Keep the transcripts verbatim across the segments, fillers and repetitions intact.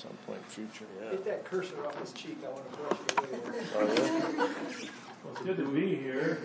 some point in the future. Yeah. Get that cursor off his cheek. I want to brush it away. Oh, yeah? Well, it's good to be here.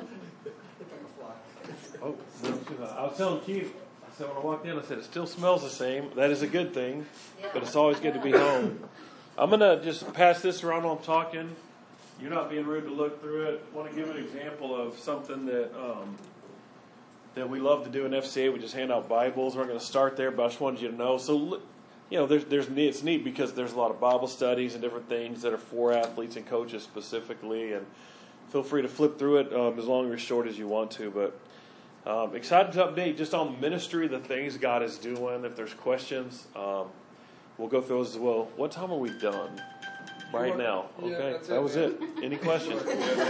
Oh, no, I was telling Keith, I said when I walked in, I said, it still smells the same. That is a good thing, but it's always good to be home. I'm going to just pass this around while I'm talking. You're not being rude to look through it. I want to give an example of something that um, that we love to do in F C A. We just hand out Bibles. We're going to start there, but I just wanted you to know. So, you know, there's, there's it's neat because there's a lot of Bible studies and different things that are for athletes and coaches specifically, and feel free to flip through it um, as long or as short as you want to, but Um, excited to update just on ministry, the things God is doing. If there's questions, um, we'll go through those as well. What time are we done? Right now. Okay, yeah, that it, was man. it. Any questions?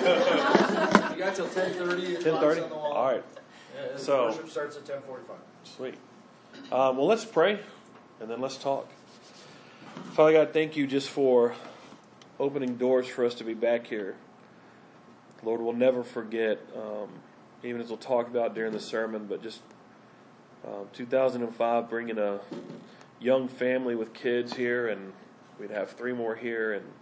You got till ten thirty. ten thirty? All right. Yeah, So- worship starts at ten forty-five. Sweet. Um, well, let's pray, and then let's talk. Father God, thank you just for opening doors for us to be back here. Lord, we'll never forget, um, even as we'll talk about during the sermon, but just um, two thousand five, bringing a young family with kids here, and we'd have three more here, and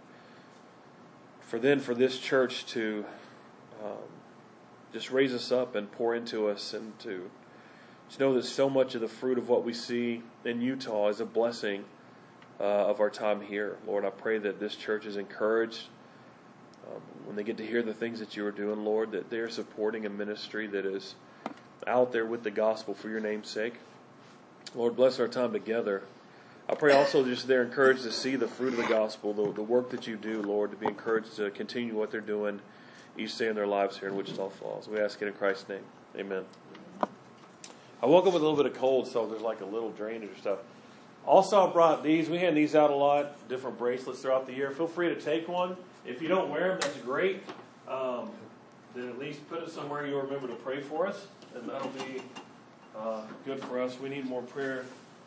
for then for this church to um, just raise us up and pour into us, and to just know that so much of the fruit of what we see in Utah is a blessing uh, of our time here. Lord, I pray that this church is encouraged um, when they get to hear the things that you are doing, Lord, that they're supporting a ministry that is out there with the gospel for your name's sake. Lord, bless our time together. I pray also just they're encouraged to see the fruit of the gospel, the, the work that you do, Lord, to be encouraged to continue what they're doing each day in their lives here in Wichita Falls. We ask it in Christ's name. Amen. I woke up with a little bit of cold, so there's like a little drainage or stuff. Also, I brought these. We hand these out a lot, different bracelets throughout the year. Feel free to take one. If you don't wear them, that's great. Um, then at least put it somewhere you'll remember to pray for us, and that'll be uh, good for us. We need more prayer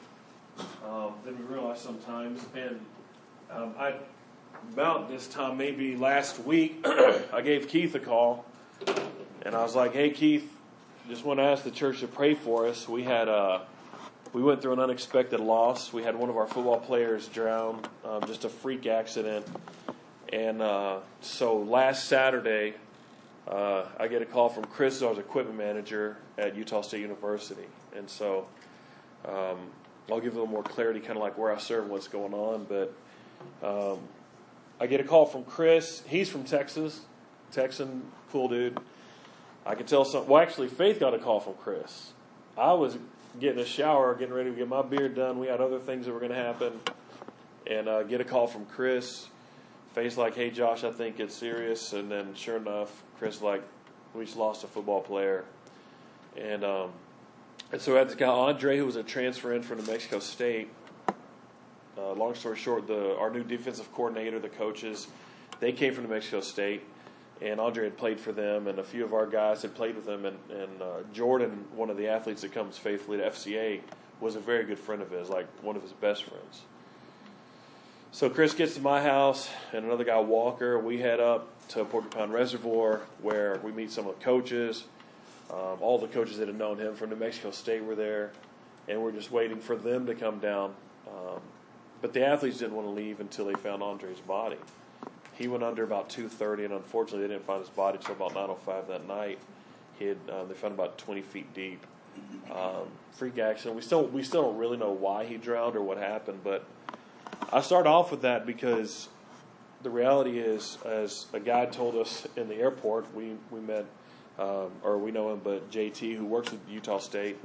um, than we realize sometimes. And um, I, about this time, maybe last week, I gave Keith a call, and I was like, "Hey, Keith, just want to ask the church to pray for us. We had a, we went through an unexpected loss. We had one of our football players drown, um, just a freak accident. And uh, so last Saturday, uh, I get a call from Chris, who was equipment manager at Utah State University. And so um, I'll give a little more clarity, kind of like where I serve and what's going on. But um, I get a call from Chris. He's from Texas, Texan, cool dude. I could tell some. Well, actually, Faith got a call from Chris. I was getting a shower, getting ready to get my beard done. We had other things that were going to happen, and uh, get a call from Chris. Faith's like, "Hey, Josh, I think it's serious." And then, sure enough, Chris like, "We just lost a football player," and um, and so I had this guy Andre, who was a transfer in from New Mexico State. Uh, long story short, the our new defensive coordinator, the coaches, they came from New Mexico State. And Andre had played for them, and a few of our guys had played with them. And, and uh, Jordan, one of the athletes that comes faithfully to F C A, was a very good friend of his, like one of his best friends. So Chris gets to my house, and another guy, Walker. We head up to Porcupine Reservoir, where we meet some of the coaches. Um, all the coaches that had known him from New Mexico State were there, and we're just waiting for them to come down. Um, but the athletes didn't want to leave until they found Andre's body. He went under about two thirty, and unfortunately they didn't find his body until about nine oh five that night. He had, uh, they found about twenty feet deep. Um, freak accident. We still we still don't really know why he drowned or what happened, but I start off with that because the reality is, as a guy told us in the airport, we, we met, um, or we know him, but J T, who works with Utah State,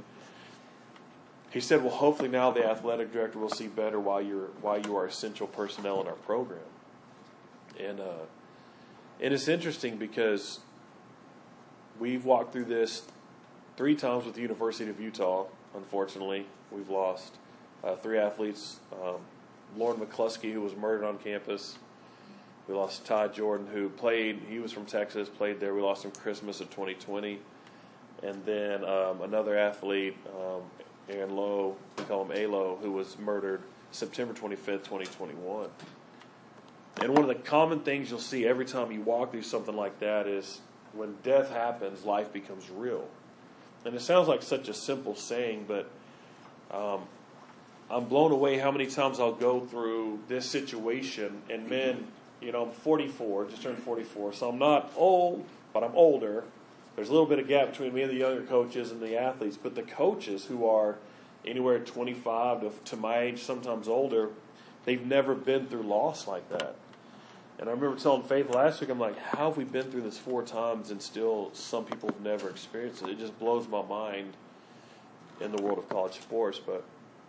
he said, well, hopefully now the athletic director will see better why you're why you are essential personnel in our program. And uh, and it's interesting because we've walked through this three times with the University of Utah. Unfortunately, we've lost uh, three athletes. Um, Lauren McCluskey, who was murdered on campus. We lost Todd Jordan, who played. He was from Texas, played there. We lost him Christmas of twenty twenty. And then um, another athlete, um, Aaron Lowe, we call him A-Lo, who was murdered September twenty-fifth, twenty twenty-one. And one of the common things you'll see every time you walk through something like that is when death happens, life becomes real. And it sounds like such a simple saying, but um, I'm blown away how many times I'll go through this situation. And men, you know, I'm forty-four, just turned forty-four, so I'm not old, but I'm older. There's a little bit of gap between me and the younger coaches and the athletes. But the coaches who are anywhere twenty-five to, to my age, sometimes older, they've never been through loss like that. And I remember telling Faith last week, I'm like, how have we been through this four times and still some people have never experienced it? It just blows my mind in the world of college sports. But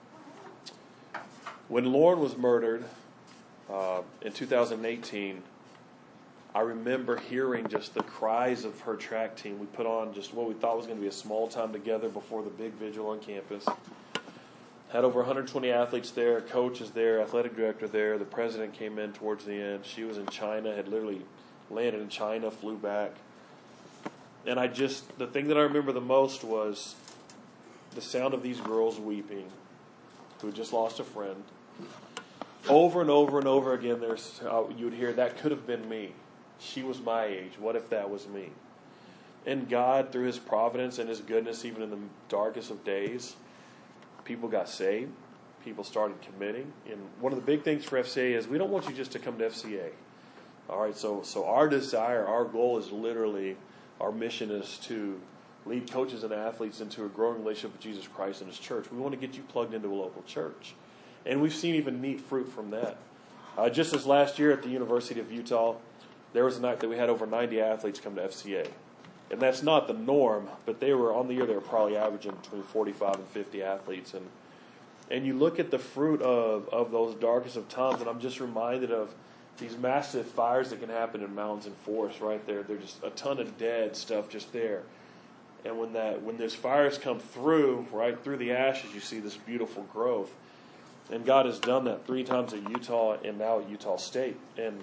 when Lauren was murdered uh, in two thousand eighteen, I remember hearing just the cries of her track team. We put on just what we thought was going to be a small time together before the big vigil on campus. Had over one hundred twenty athletes there, coaches there, athletic director there. The president came in towards the end. She was in China, had literally landed in China, flew back. And I just, the thing that I remember the most was the sound of these girls weeping who had just lost a friend. Over and over and over again, there's uh, you would hear, that could have been me. She was my age. What if that was me? And God, through His providence and His goodness, even in the darkest of days, people got saved. People started committing. And one of the big things for F C A is we don't want you just to come to F C A. All right, so so our desire, our goal is literally, our mission is to lead coaches and athletes into a growing relationship with Jesus Christ and His church. We want to get you plugged into a local church. And we've seen even neat fruit from that. Uh, just as last year at the University of Utah, there was a night that we had over ninety athletes come to F C A. And that's not the norm, but they were, on the year, they were probably averaging between forty-five and fifty athletes. And and you look at the fruit of, of those darkest of times, and I'm just reminded of these massive fires that can happen in mountains and forests right there. There's just a ton of dead stuff just there. And when that when those fires come through, right through the ashes, you see this beautiful growth. And God has done that three times at Utah and now at Utah State. And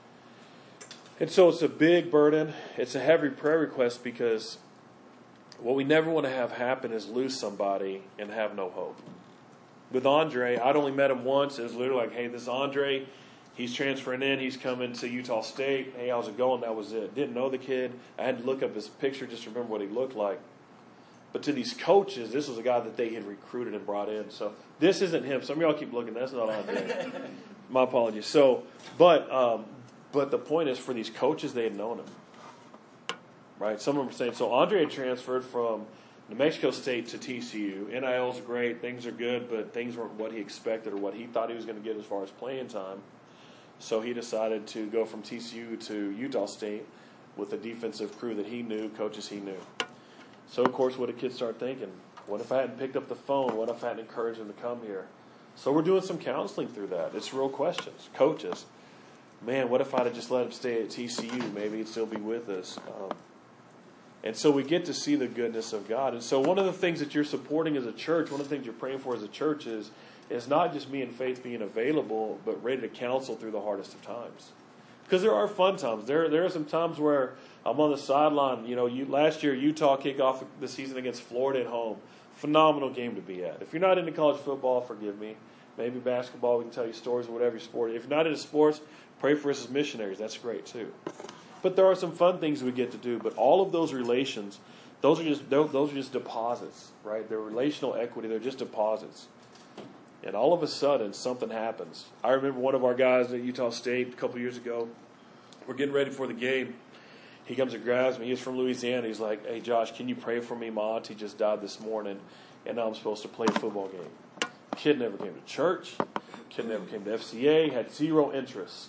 And so it's a big burden. It's a heavy prayer request because what we never want to have happen is lose somebody and have no hope. With Andre, I'd only met him once. It was literally like, hey, this is Andre. He's transferring in. He's coming to Utah State. Hey, how's it going? That was it. Didn't know the kid. I had to look up his picture just to remember what he looked like. But to these coaches, this was a guy that they had recruited and brought in. So this isn't him. Some of y'all keep looking. That's not Andre. My apologies. So, but... um But the point is, for these coaches, they had known him. Right? Some of them were saying, so Andre had transferred from New Mexico State to T C U. N I L's great. Things are good, but things weren't what he expected or what he thought he was going to get as far as playing time. So he decided to go from T C U to Utah State with a defensive crew that he knew, coaches he knew. So, of course, what did kids start thinking? What if I hadn't picked up the phone? What if I hadn't encouraged him to come here? So we're doing some counseling through that. It's real questions. Coaches. Man, what if I'd have just let him stay at T C U? Maybe he'd still be with us. Um, and so we get to see the goodness of God. And so one of the things that you're supporting as a church, one of the things you're praying for as a church is, is not just me and Faith being available, but ready to counsel through the hardest of times. Because there are fun times. There, there are some times where I'm on the sideline. You know, you, last year Utah kicked off the season against Florida at home. Phenomenal game to be at. If you're not into college football, forgive me. Maybe basketball, we can tell you stories or whatever your sport. If you're not into sports, pray for us as missionaries. That's great too. But there are some fun things we get to do. But all of those relations, those are just those are just deposits, right? They're relational equity. They're just deposits. And all of a sudden, something happens. I remember one of our guys at Utah State a couple years ago. We're getting ready for the game. He comes and grabs me. He's from Louisiana. He's like, "Hey, Josh, can you pray for me? My auntie just died this morning, and now I'm supposed to play a football game." Kid never came to church. Kid never came to F C A. Had zero interest.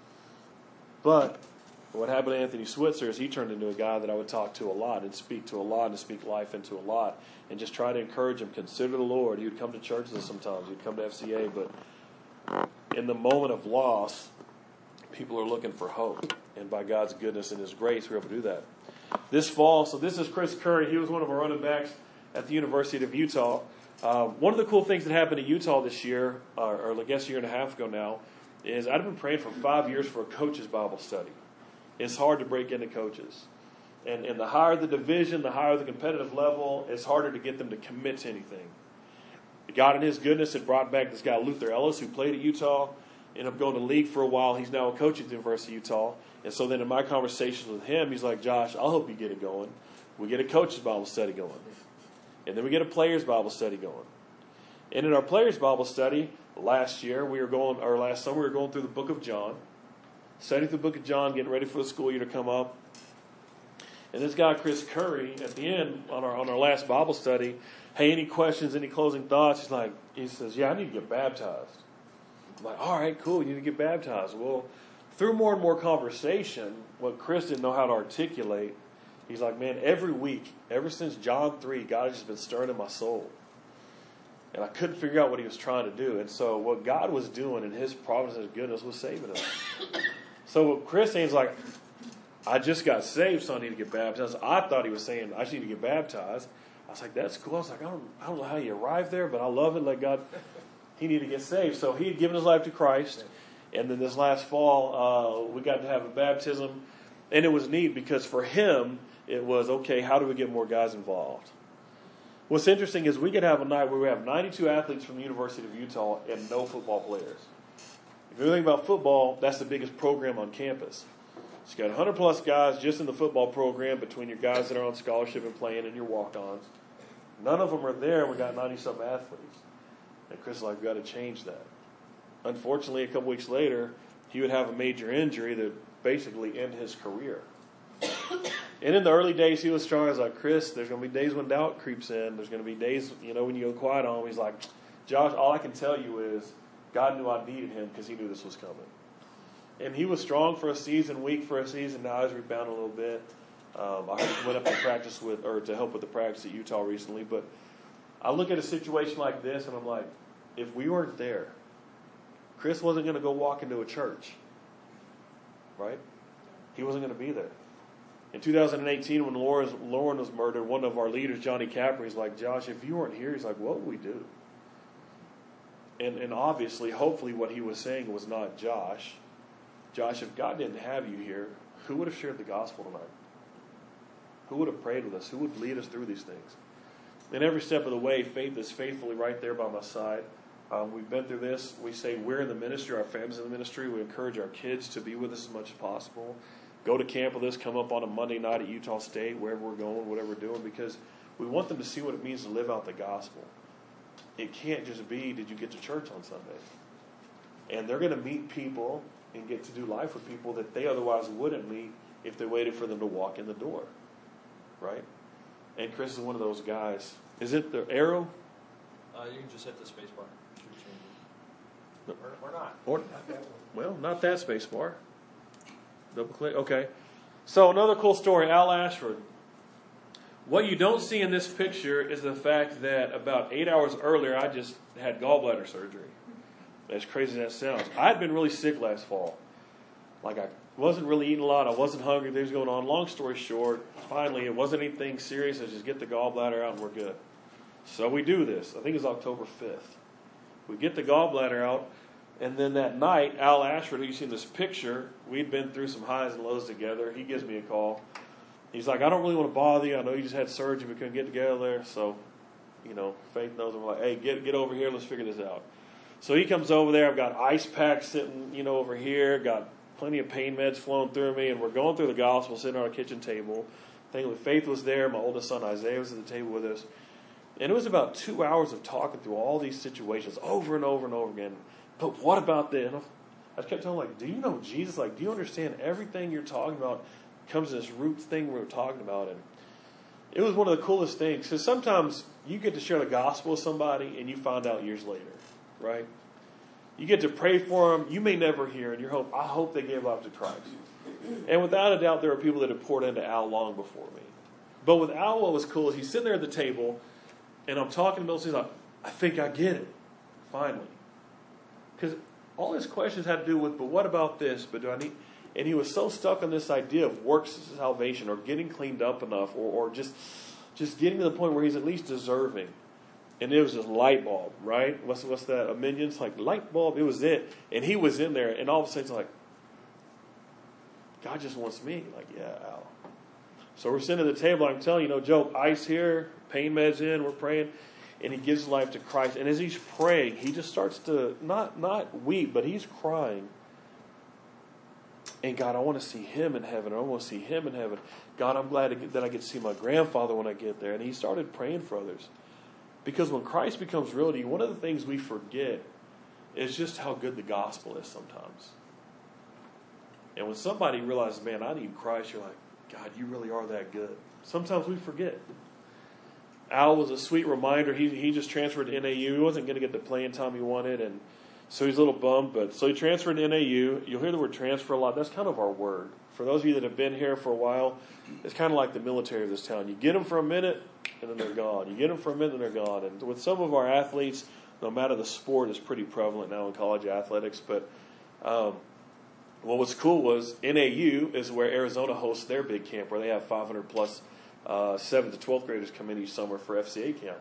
But what happened to Anthony Switzer is he turned into a guy that I would talk to a lot and speak to a lot and speak life into a lot and just try to encourage him. Consider the Lord. He would come to church with us sometimes. He'd come to F C A. But in the moment of loss, people are looking for hope. And by God's goodness and His grace, we're able to do that. This fall, so this is Chris Curry. He was one of our running backs at the University of Utah. Uh, one of the cool things that happened at Utah this year, or, or I guess a year and a half ago now, is I've been praying for five years for a coach's Bible study. It's hard to break into coaches. And, and the higher the division, the higher the competitive level, it's harder to get them to commit to anything. God in His goodness had brought back this guy, Luther Ellis, who played at Utah, ended up going to league for a while. He's now a coach at the University of Utah. And so then in my conversations with him, he's like, "Josh, I'll help you get it going. We get a coach's Bible study going. And then we get a player's Bible study going. And in our players' Bible study last year, we were going, or last summer, we were going through the book of John, studying the book of John, getting ready for the school year to come up. And this guy, Chris Curry, at the end, on our on our last Bible study, hey, any questions, any closing thoughts? He's like, he says, yeah, I need to get baptized. I'm like, all right, cool, you need to get baptized. Well, through more and more conversation, what Chris didn't know how to articulate, he's like, man, every week, ever since John three, God has just been stirring in my soul. And I couldn't figure out what he was trying to do. And so what God was doing in his providence and his goodness was saving us. So what Chris saying is like, I just got saved, so I need to get baptized. I thought he was saying, I just need to get baptized. I was like, that's cool. I was like, I don't, I don't know how you arrived there, but I love it. Like God, he needed to get saved. So he had given his life to Christ. And then this last fall, uh, we got to have a baptism. And it was neat because for him, it was, okay, how do we get more guys involved? What's interesting is we could have a night where we have ninety-two athletes from the University of Utah and no football players. If you think about football, that's the biggest program on campus. So you got one hundred plus guys just in the football program between your guys that are on scholarship and playing and your walk-ons. None of them are there. We got ninety-some athletes. And Chris is like, we've got to change that. Unfortunately, a couple weeks later, he would have a major injury that basically end his career. And in the early days, he was strong. I was like, Chris, there's going to be days when doubt creeps in. There's going to be days, you know, when you go quiet on him. He's like, Josh, all I can tell you is God knew I needed him because he knew this was coming. And he was strong for a season, weak for a season. Now he's rebounded a little bit. Um, I went up to practice with, or to help with the practice at Utah recently. But I look at a situation like this, and I'm like, if we weren't there, Chris wasn't going to go walk into a church, right? He wasn't going to be there. In two thousand eighteen, when Lauren was murdered, one of our leaders, Johnny Capri, is like, Josh, if you weren't here, he's like, what would we do? And, and obviously, hopefully what he was saying was not Josh. Josh, if God didn't have you here, who would have shared the gospel tonight? Who would have prayed with us? Who would lead us through these things? And every step of the way, Faith is faithfully right there by my side. Um, we've been through this. We say we're in the ministry, our family's in the ministry. We encourage our kids to be with us as much as possible. Go to camp with us, come up on a Monday night at Utah State, wherever we're going, whatever we're doing, because we want them to see what it means to live out the gospel. It can't just be, did you get to church on Sunday? And they're going to meet people and get to do life with people that they otherwise wouldn't meet if they waited for them to walk in the door. Right? And Chris is one of those guys. Is it the arrow? Uh, you can just hit the space bar. Or, or not. Or, well, not that space bar. Double click. Okay. So another cool story, Al Ashford. What you don't see in this picture is the fact that about eight hours earlier, I just had gallbladder surgery. As crazy as that sounds. I had been really sick last fall. Like I wasn't really eating a lot. I wasn't hungry. Things going on. Long story short, finally, it wasn't anything serious. I just get the gallbladder out and we're good. So we do this. I think it's October fifth. We get the gallbladder out. And then that night, Al Ashford, who you see in this picture, we'd been through some highs and lows together. He gives me a call. He's like, I don't really want to bother you. I know you just had surgery. We couldn't get together there. So, you know, Faith knows. I'm like, hey, get get over here. Let's figure this out. So he comes over there. I've got ice packs sitting, you know, over here. Got plenty of pain meds flowing through me. And we're going through the gospel, sitting on our kitchen table. Thankfully, Faith was there. My oldest son, Isaiah, was at the table with us. And it was about two hours of talking through all these situations over and over and over again. But what about this? And I kept telling him, like, do you know Jesus? Like, do you understand everything you're talking about comes to this root thing we were talking about? And it was one of the coolest things. Because sometimes you get to share the gospel with somebody and you find out years later, right? You get to pray for them. You may never hear, and you hope, I hope they gave life to Christ. And without a doubt, there are people that have poured into Al long before me. But with Al, what was cool is he's sitting there at the table, and I'm talking to him, and he's like, I think I get it, finally. Because all his questions had to do with, but what about this? But do I need? And he was so stuck on this idea of works salvation or getting cleaned up enough or, or just just getting to the point where he's at least deserving. And it was just light bulb, right? What's what's that? A Minions? Like light bulb, it was it. And he was in there, and all of a sudden it's like, God just wants me. Like, yeah, Al. So we're sitting at the table, I'm telling you, you know, Joe, ice here, pain meds in, we're praying. And he gives life to Christ. And as he's praying, he just starts to, not, not weep, but he's crying. And God, I want to see him in heaven. I want to see him in heaven. God, I'm glad that I get to see my grandfather when I get there. And he started praying for others. Because when Christ becomes real to you, one of the things we forget is just how good the gospel is sometimes. And when somebody realizes, man, I need Christ, you're like, God, you really are that good. Sometimes we forget. Al was a sweet reminder. He he just transferred to N A U. He wasn't going to get the playing time he wanted, and so he's a little bummed. But so he transferred to N A U. You'll hear the word transfer a lot. That's kind of our word. For those of you that have been here for a while, it's kind of like the military of this town. You get them for a minute, and then they're gone. You get them for a minute, and they're gone. And with some of our athletes, no matter the sport, is pretty prevalent now in college athletics. But um, well, what's cool was N A U is where Arizona hosts their big camp, where they have five hundred plus uh, seventh to twelfth graders come in each summer for F C A camp.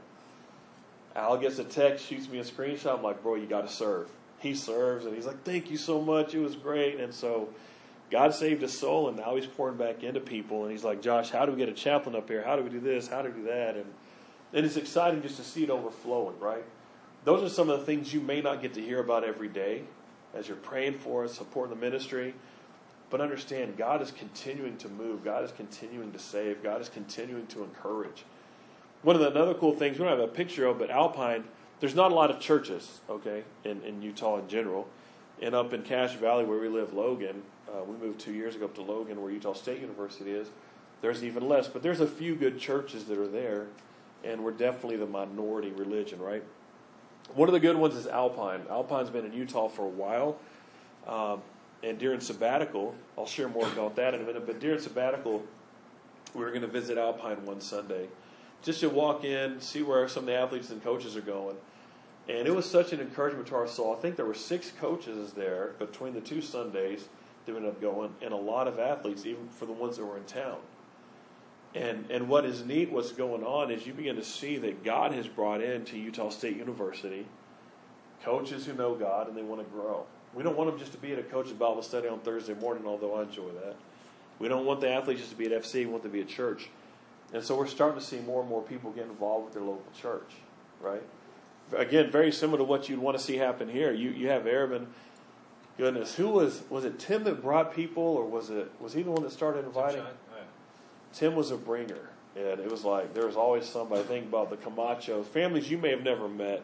Al gets a text, shoots me a screenshot. I'm like, bro, you got to serve. He serves, and he's like, thank you so much. It was great. And so God saved his soul, and now he's pouring back into people. And he's like, Josh, how do we get a chaplain up here? How do we do this? How do we do that? And, and it's exciting just to see it overflowing, right? Those are some of the things you may not get to hear about every day as you're praying for us, supporting the ministry. But understand, God is continuing to move. God is continuing to save. God is continuing to encourage. One of the another cool things, we don't have a picture of, but Alpine, there's not a lot of churches, okay, in, in Utah in general. And up in Cache Valley where we live, Logan, uh, we moved two years ago up to Logan where Utah State University is. There's even less, but there's a few good churches that are there, and we're definitely the minority religion, right? One of the good ones is Alpine. Alpine's been in Utah for a while. Um, and during sabbatical, I'll share more about that in a minute, but during sabbatical, we were going to visit Alpine one Sunday. Just to walk in, see where some of the athletes and coaches are going. And it was such an encouragement to our soul. I think there were six coaches there between the two Sundays that ended up going, and a lot of athletes, even for the ones that were in town. And and what is neat, what's going on, is you begin to see that God has brought into Utah State University coaches who know God and they want to grow. We don't want them just to be at a coach's Bible study on Thursday morning, although I enjoy that. We don't want the athletes just to be at F C. We want them to be at church. And so we're starting to see more and more people get involved with their local church, right? Again, very similar to what you'd want to see happen here. You you have Airman. Goodness, who was was it? Tim that brought people, or was it was he the one that started inviting? Tim, oh, yeah. Tim was a bringer, and it was like there was always somebody. Think about the Camacho families you may have never met,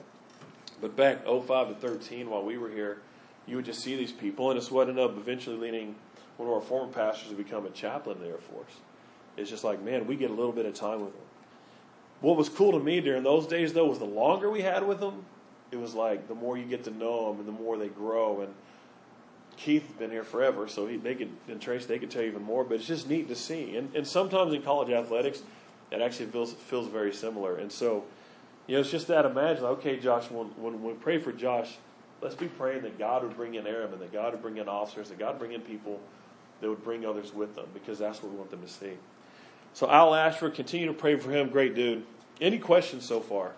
but back oh five to thirteen, while we were here, you would just see these people, and it's what ended up eventually leading one of our former pastors to become a chaplain in the Air Force. It's just like, man, we get a little bit of time with them. What was cool to me during those days, though, was the longer we had with them, it was like the more you get to know them and the more they grow. And Keith's been here forever, so he, they could, and Trace, they could tell you even more. But it's just neat to see. And, and sometimes in college athletics, it actually feels feels very similar. And so, you know, it's just that imagine, okay, Josh, when, when we pray for Josh, let's be praying that God would bring in airmen, that God would bring in officers, that God would bring in people that would bring others with them, because that's what we want them to see. So Al Ashford, continue to pray for him. Great dude. Any questions so far?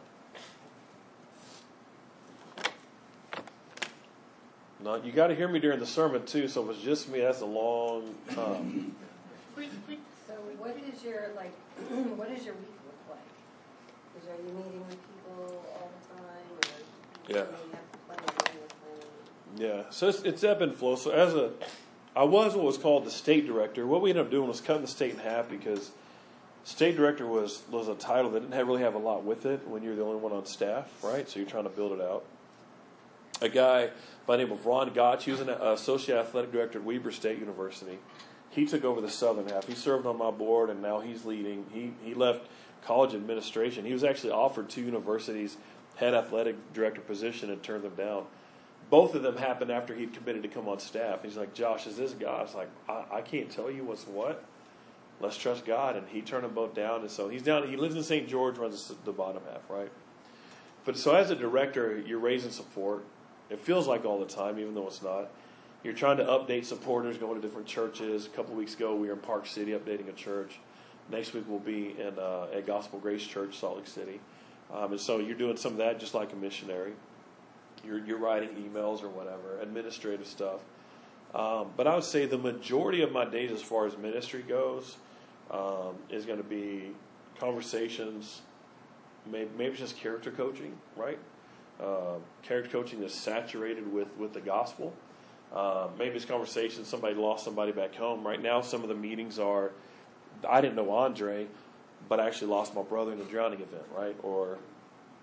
No, you got to hear me during the sermon too. So if it's just me, that's a long time. So what is your like? What does your week look like? Is are you meeting with people all the time, or Yeah. do you have to plan your Yeah. So it's, it's ebb and flow. So as a, I was what was called the state director. What we ended up doing was cutting the state in half, because state director was, was a title that didn't have, really have a lot with it when you're the only one on staff, right? So you're trying to build it out. A guy by the name of Ron Gotch, he was an associate athletic director at Weber State University. He took over the southern half. He served on my board, and now he's leading. He he left college administration. He was actually offered two universities' head athletic director position and turned them down. Both of them happened after he'd committed to come on staff. He's like, Josh, is this God? I was like, I, I can't tell you what's what. Let's trust God. And he turned them both down. And so he's down. He lives in Saint George, runs the bottom half, right? But so as a director, you're raising support. It feels like all the time, even though it's not. You're trying to update supporters, going to different churches. A couple of weeks ago, we were in Park City updating a church. Next week, we'll be in uh, at Gospel Grace Church, Salt Lake City. Um, and so you're doing some of that just like a missionary. You're, you're writing emails or whatever, administrative stuff. Um, but I would say the majority of my days as far as ministry goes um, is going to be conversations, maybe, maybe just character coaching, right? Uh, character coaching that's saturated with, with the gospel. Uh, maybe it's conversation, somebody lost somebody back home. Right now, some of the meetings are, I didn't know Andre, but I actually lost my brother in a drowning event, right? Or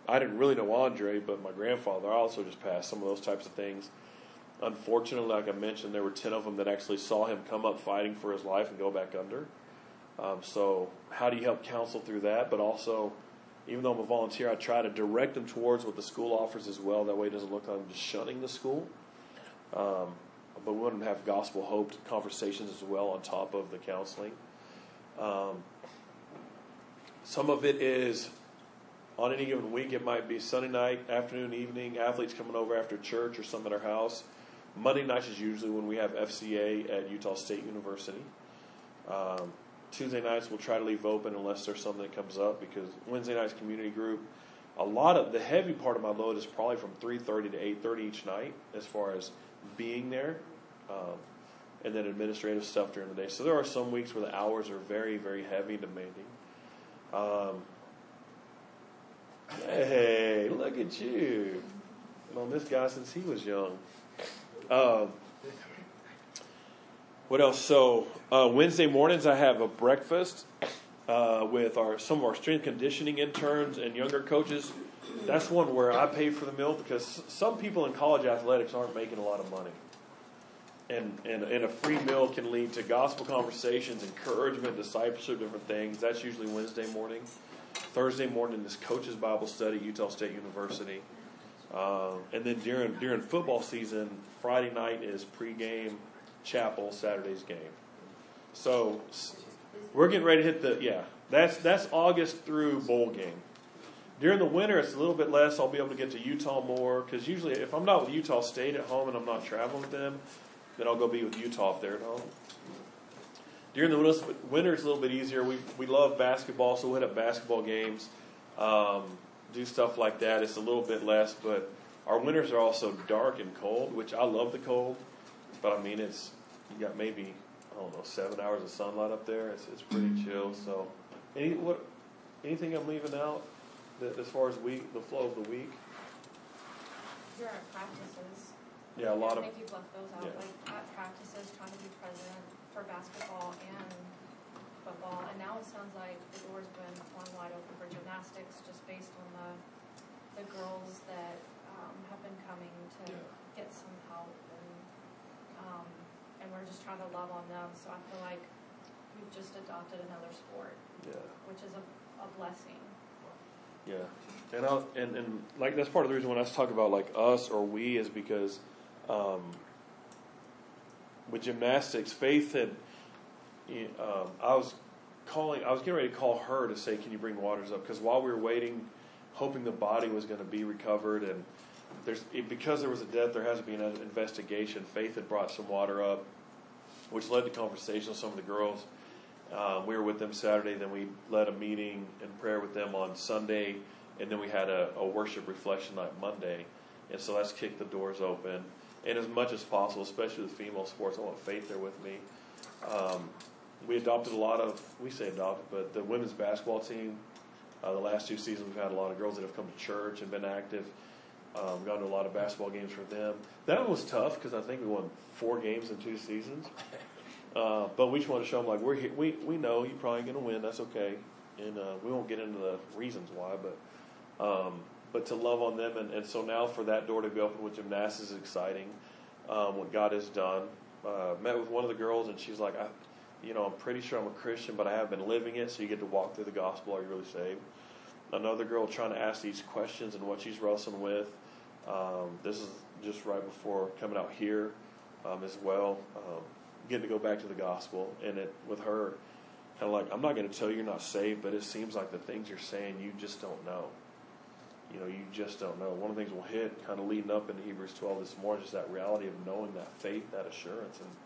I didn't really know Andre, but my grandfather also just passed, some of those types of things. Unfortunately, like I mentioned, there were ten of them that actually saw him come up fighting for his life and go back under. Um, so how do you help counsel through that? But also, even though I'm a volunteer, I try to direct them towards what the school offers as well. That way it doesn't look like I'm just shunning the school. Um, but we want them to have gospel hope conversations as well on top of the counseling. Um, some of it is on any given week. It might be Sunday night, afternoon, evening, athletes coming over after church or some at our house. Monday nights is usually when we have F C A at Utah State University. Um, Tuesday nights we'll try to leave open unless there's something that comes up, because Wednesday night's community group. A lot of the heavy part of my load is probably from three thirty to eight thirty each night as far as being there, um, and then administrative stuff during the day. So there are some weeks where the hours are very, very heavy and demanding. Um, hey, look at you. I've known this guy since he was young. Um, what else? So uh, Wednesday mornings I have a breakfast uh, with our some of our strength conditioning interns and younger coaches. That's one where I pay for the meal, because some people in college athletics aren't making a lot of money. And, and, and a free meal can lead to gospel conversations, encouragement, discipleship, different things. That's usually Wednesday morning. Thursday morning is Coach's Bible Study at Utah State University. Uh, and then during during football season, Friday night is pregame, chapel, Saturday's game. So we're getting ready to hit the, yeah, that's that's August through bowl game. During the winter, it's a little bit less. I'll be able to get to Utah more, because usually if I'm not with Utah State at home and I'm not traveling with them, then I'll go be with Utah if they're at home. During the winter, it's a little bit easier. We we love basketball, so we'll hit up basketball games. Um, do stuff like that. It's a little bit less, but our winters are also dark and cold, which I love the cold, but I mean, it's, you got maybe, I don't know, seven hours of sunlight up there. It's it's pretty chill. So, any what, anything I'm leaving out that, as far as week, the flow of the week? There are practices. Yeah, a lot I of. think you've left those out. Yeah. Like at practices, trying to be present for basketball and football. And now it sounds like the door's been flung wide open for gymnastics, just based on the the girls that um, have been coming to Yeah. get some help, and um, and we're just trying to love on them. So I feel like we've just adopted another sport, Yeah. which is a, a blessing. Yeah, and I and and like that's part of the reason when I talk about like us or we is because um, with gymnastics, Faith had. Um, I was calling. I was getting ready to call her to say, "Can you bring waters up?" Because while we were waiting, hoping the body was going to be recovered, and there's it, because there was a death, there has to be an investigation. Faith had brought some water up, which led to conversation with some of the girls. Um, we were with them Saturday, then we led a meeting and prayer with them on Sunday, and then we had a, a worship reflection night Monday. And so that's kicked the doors open. And as much as possible, especially with female sports, I want Faith there with me. Um, we adopted a lot of, we say adopted, but the women's basketball team, uh, the last two seasons we've had a lot of girls that have come to church and been active. Um, gone to a lot of basketball games for them. That one was tough because I think we won four games in two seasons. Uh, but we just want to show them, like, we're here. We, we know you're probably going to win. That's okay. And uh, we won't get into the reasons why, but um, but to love on them. And, and so now for that door to be open with gymnastics is exciting, um, what God has done. Uh, met with one of the girls, and she's like, I, you know, I'm pretty sure I'm a Christian, but I haven't been living it, so you get to walk through the gospel. Are you really saved? Another girl trying to ask these questions and what she's wrestling with. Um, this is just right before coming out here um, as well. Um, getting to go back to the gospel, and it with her, kind of like, I'm not going to tell you you're not saved, but it seems like the things you're saying you just don't know. You know, you just don't know. One of the things we'll hit, kind of leading up into Hebrews twelve this morning, is that reality of knowing that faith, that assurance. And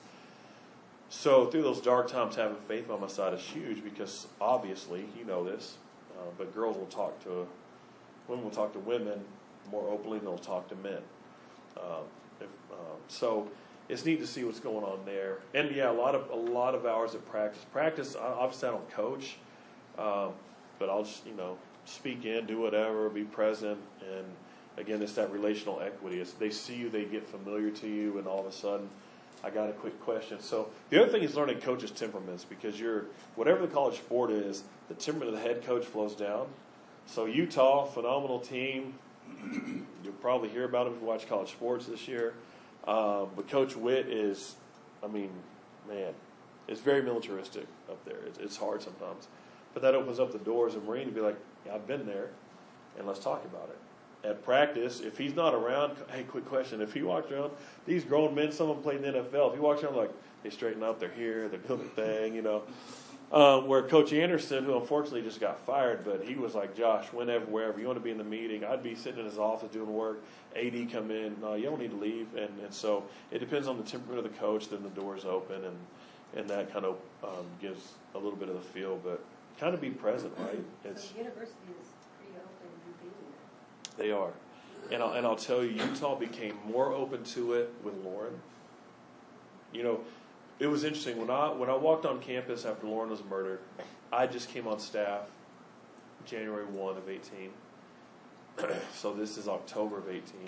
so through those dark times, having faith by my side is huge, because obviously, you know this, uh, but girls will talk to, women will talk to women more openly than they'll talk to men. Um, if, um, so it's neat to see what's going on there. And yeah, a lot of a lot of hours of practice. Practice, obviously I don't coach, um, but I'll just, you know, speak in, do whatever, be present. And again, it's that relational equity. It's they see you, they get familiar to you, and all of a sudden, I got a quick question. So the other thing is learning coaches' temperaments, because you're whatever the college sport is, the temperament of the head coach flows down. So Utah, phenomenal team. You'll probably hear about him if you watch college sports this year. Um, but Coach Witt is, I mean, man, it's very militaristic up there. It's, it's hard sometimes. But that opens up the doors of Marine to be like, yeah, I've been there, and let's talk about it. At practice, if he's not around, hey, quick question. If he walks around, these grown men, some of them played in the N F L. If he walks around like, they straighten up, they're here, they're doing the thing, you know. Um, where Coach Anderson, who unfortunately just got fired, but he was like, Josh, whenever, wherever, you want to be in the meeting, I'd be sitting in his office doing work, A D come in, no, you don't need to leave. And, and so it depends on the temperament of the coach, then the door's open, and, and that kind of um, gives a little bit of the feel, but kind of be present, right? It's, So the university is pretty open to being there. They are. And I'll, and I'll tell you, Utah became more open to it with Lauren. You know, it was interesting. When I when I walked on campus after Lauren was murdered, I just came on staff January first of eighteen. So this is October of eighteen.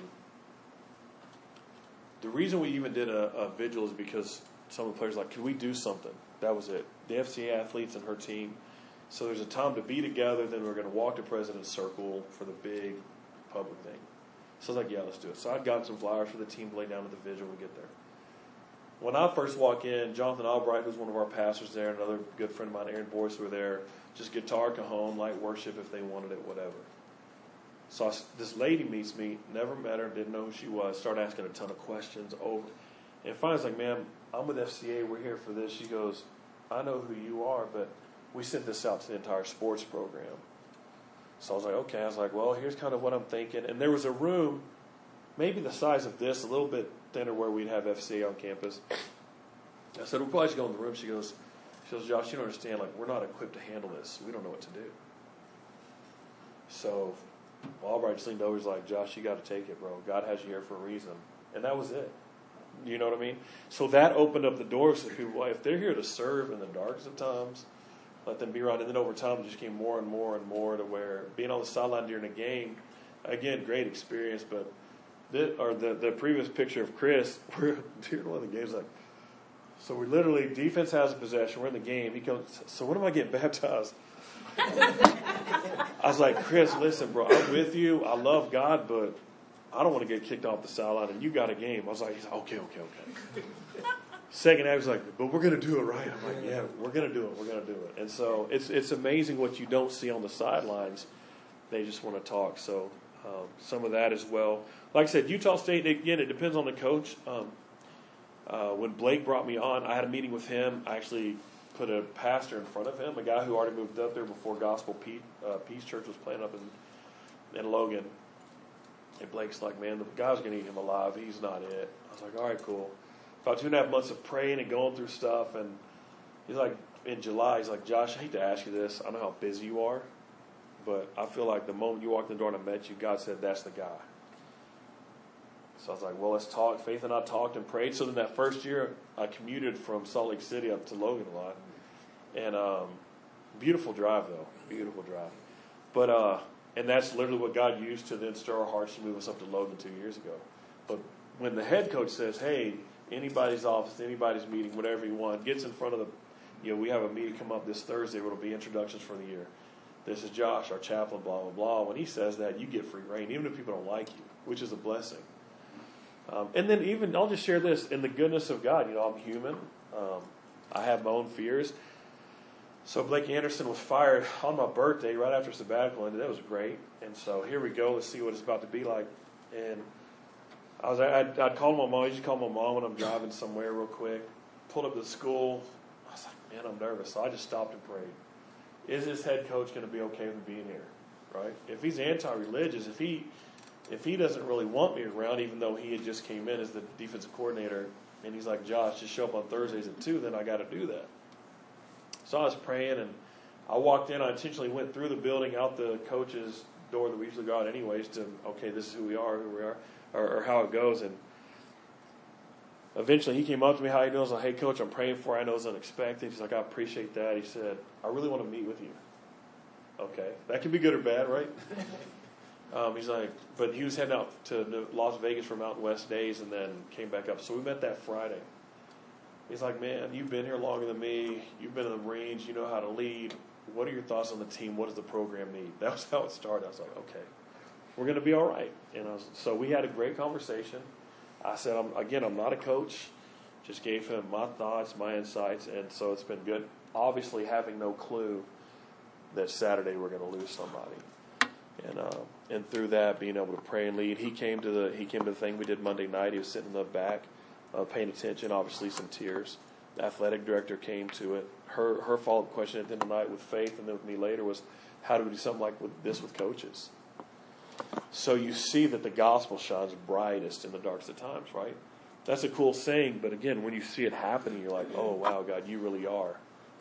The reason we even did a, a vigil is because some of the players were like, could we do something? That was it. The F C A athletes and her team. So there's a time to be together, then we're going to walk to President's Circle for the big public thing. So I was like, yeah, let's do it. So I'd gotten some flowers for the team to lay down at the vigil when we get there. When I first walk in, Jonathan Albright, who's one of our pastors there, and another good friend of mine, Aaron Boyce, were there. Just guitar, cajon, light worship if they wanted it, whatever. So I, this lady meets me, never met her, didn't know who she was, started asking a ton of questions over. And finally, I was like, ma'am, I'm with F C A, we're here for this. She goes, I know who you are, but we sent this out to the entire sports program. So I was like, okay. I was like, well, here's kind of what I'm thinking. And there was a room, maybe the size of this, a little bit thinner where we'd have F C A on campus. I said, we'll probably should go in the room. She goes, she goes, Josh, you don't understand. Like, we're not equipped to handle this. We don't know what to do. So Albright just leaned over. He's like, Josh, you got to take it, bro. God has you here for a reason. And that was it. You know what I mean? So that opened up the doors to people. If they're here to serve in the darkest of times, let them be around. And then over time, it just came more and more and more to where being on the sideline during a game, again, great experience. But the, or the, the previous picture of Chris, we're during one of the games, like, so we literally, defense has a possession. We're in the game. He goes, so when am I getting baptized? I was like, Chris, listen, bro, I'm with you. I love God, but I don't want to get kicked off the sideline, and you got a game. I was like, he's like, okay, okay, okay. Second half, he's like, but we're going to do it right. I'm like, yeah, we're going to do it. We're going to do it. And so it's it's amazing what you don't see on the sidelines. They just want to talk. So um, some of that as well. Like I said, Utah State, again, it depends on the coach. Um, uh, when Blake brought me on, I had a meeting with him. I actually put a pastor in front of him, a guy who already moved up there before Gospel Peace, uh, Peace Church was playing up in, in Logan. And Blake's like, man, the guy's going to eat him alive. He's not it. I was like, all right, cool. About two and a half months of praying and going through stuff. And he's like, in July, he's like, Josh, I hate to ask you this. I know how busy you are. But I feel like the moment you walked in the door and I met you, God said, that's the guy. So I was like, well, let's talk. Faith and I talked and prayed. So then that first year, I commuted from Salt Lake City up to Logan a lot. And um, beautiful drive, though. Beautiful drive. But, uh, and that's literally what God used to then stir our hearts to move us up to Logan two years ago. But when the head coach says, hey, anybody's office, anybody's meeting, whatever you want, gets in front of the, you know, we have a meeting come up this Thursday where it'll be introductions for the year. This is Josh, our chaplain, blah, blah, blah. When he says that, you get free reign, even if people don't like you, which is a blessing. Um, and then even, I'll just share this, in the goodness of God, you know, I'm human. Um, I have my own fears. So Blake Anderson was fired on my birthday right after sabbatical ended. That was great. And so here we go. Let's see what it's about to be like. And I was, I'd, I'd call my mom. I usually call my mom when I'm driving somewhere real quick. Pulled up to the school. I was like, man, I'm nervous. So I just stopped and prayed. Is this head coach going to be okay with me being here? Right? If he's anti-religious, if he if he doesn't really want me around, even though he had just came in as the defensive coordinator, and he's like, Josh, just show up on Thursdays at two, then I got to do that. So I was praying, and I walked in. I intentionally went through the building, out the coach's door that we usually go out anyways to, okay, this is who we are, who we are, or, or how it goes. And eventually he came up to me, how you doing? I was like, hey, Coach, I'm praying for you. I know it's unexpected. He's like, I appreciate that. He said, I really want to meet with you. Okay. That can be good or bad, right? um, he's like, but he was heading out to Las Vegas for Mountain West Days and then came back up. So we met that Friday. He's like, man, you've been here longer than me. You've been in the Marines. You know how to lead. what are your thoughts on the team? What does the program need? That was how it started. I was like, okay, we're going to be all right. And I was, so we had a great conversation. I said, I'm, again, I'm not a coach. Just gave him my thoughts, my insights, and so it's been good. Obviously, having no clue that Saturday we're going to lose somebody, and uh, and through that, being able to pray and lead. He came to the he came to the thing we did Monday night. He was sitting in the back, uh, paying attention. Obviously, some tears. The athletic director came to it. Her her follow up question at the end of the night with Faith and then with me later was, how do we do something like with this with coaches? So you see that the gospel shines brightest in the darkest of times, right? That's a cool saying, but again, when you see it happening, you're like, oh, wow, God, you really are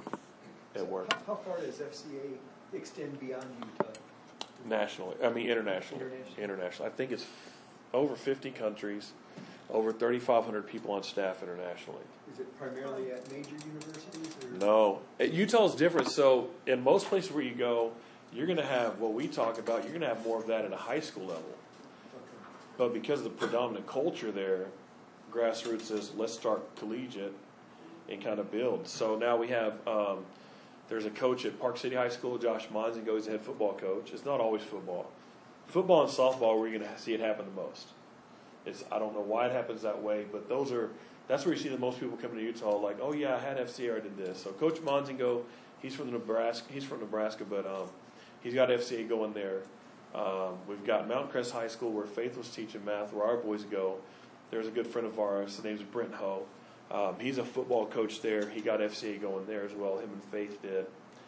at work. How, how far does F C A extend beyond Utah? Nationally, I mean internationally. International. International. I think it's over fifty countries, over thirty-five hundred people on staff internationally. Is it primarily at major universities? Or? No. At Utah is different. So in most places where you go, you're going to have what we talk about, you're going to have more of that at a high school level. Okay. But because of the predominant culture there, grassroots is let's start collegiate and kind of build. So now we have, um, there's a coach at Park City High School, Josh Monzingo, he's the head football coach. It's not always football. Football and softball, where you're going to see it happen the most. It's, I don't know why it happens that way, but those are, that's where you see the most people coming to Utah, like, oh yeah, I had F C A, I did this. So Coach Monzingo, he's from the Nebraska, he's from Nebraska, but um, he's got F C A going there. Um, we've got Mount Crest High School where Faith was teaching math, where our boys go. There's a good friend of ours. His name's Brent Ho. Um, he's a football coach there. He got F C A going there as well. Him and Faith did.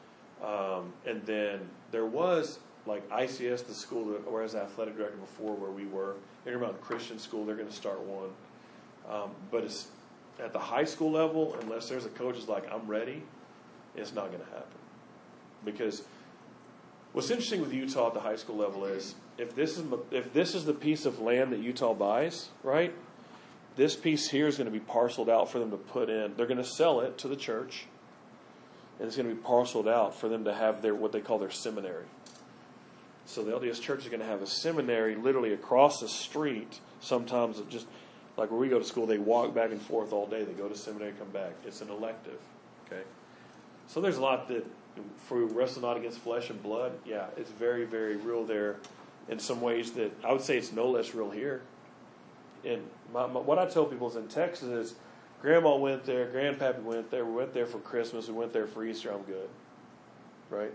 Um, and then there was like I C S, the school that, where I was athletic director before, where we were. Intermountain Christian School. They're going to start one. Um, but it's at the high school level, unless there's a coach who's like, I'm ready, it's not going to happen. Because what's interesting with Utah at the high school level is if this is if this is the piece of land that Utah buys, right? This piece here is going to be parceled out for them to put in. They're going to sell it to the church, and it's going to be parceled out for them to have their what they call their seminary. So the L D S Church is going to have a seminary literally across the street. Sometimes it just like where we go to school, they walk back and forth all day. They go to seminary, come back. It's an elective. Okay, so there's a lot that for wrestle not against flesh and blood. Yeah, it's very very real there. In some ways that I would say it's no less real here. And my, my, what I tell people is in Texas is, Grandma went there, Grandpappy went there, we went there for Christmas, we went there for Easter, I'm good. Right?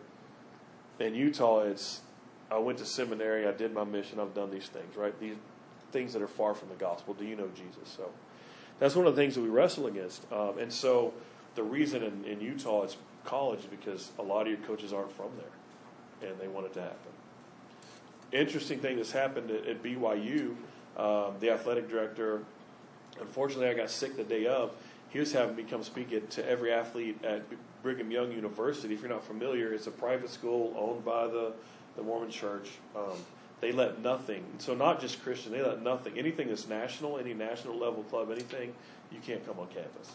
In Utah, it's, I went to seminary, I did my mission, I've done these things, right? These things that are far from the gospel. Do you know Jesus? So that's one of the things that we wrestle against. Um, and so the reason in, in Utah it's college is because a lot of your coaches aren't from there, and they want it to happen. Interesting thing that's happened at, at B Y U, um, the athletic director, unfortunately I got sick the day of. He was having me come speak it to every athlete at Brigham Young University. If you're not familiar, it's a private school owned by the, the Mormon Church. Um, they let nothing, so not just Christian, they let nothing, anything that's national, any national level club, anything, you can't come on campus.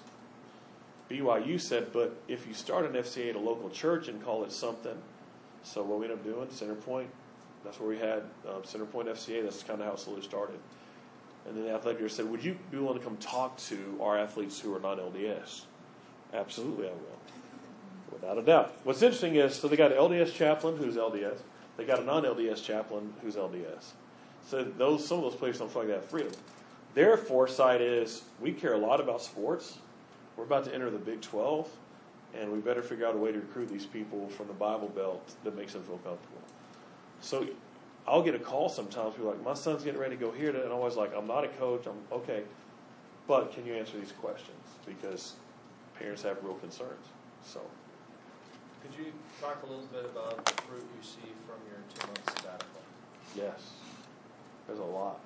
B Y U said, but if you start an F C A at a local church and call it something, so what we ended up doing, Center Point, that's where we had um, Center Point F C A. That's kind of how it slowly started. And then the athletic director said, would you be willing to come talk to our athletes who are not L D S? Absolutely, I will. Without a doubt. What's interesting is, so they got an L D S chaplain who's L D S. They got a non-L D S chaplain who's L D S. So those some of those places don't feel like they have freedom. Their foresight is, we care a lot about sports. We're about to enter the Big twelve, and we better figure out a way to recruit these people from the Bible Belt that makes them feel comfortable. So I'll get a call sometimes. People are like, my son's getting ready to go here. And I'm always like, I'm not a coach. I'm okay. But can you answer these questions? Because parents have real concerns. So, could you talk a little bit about the fruit you see from your two-month sabbatical? yes, there's a lot.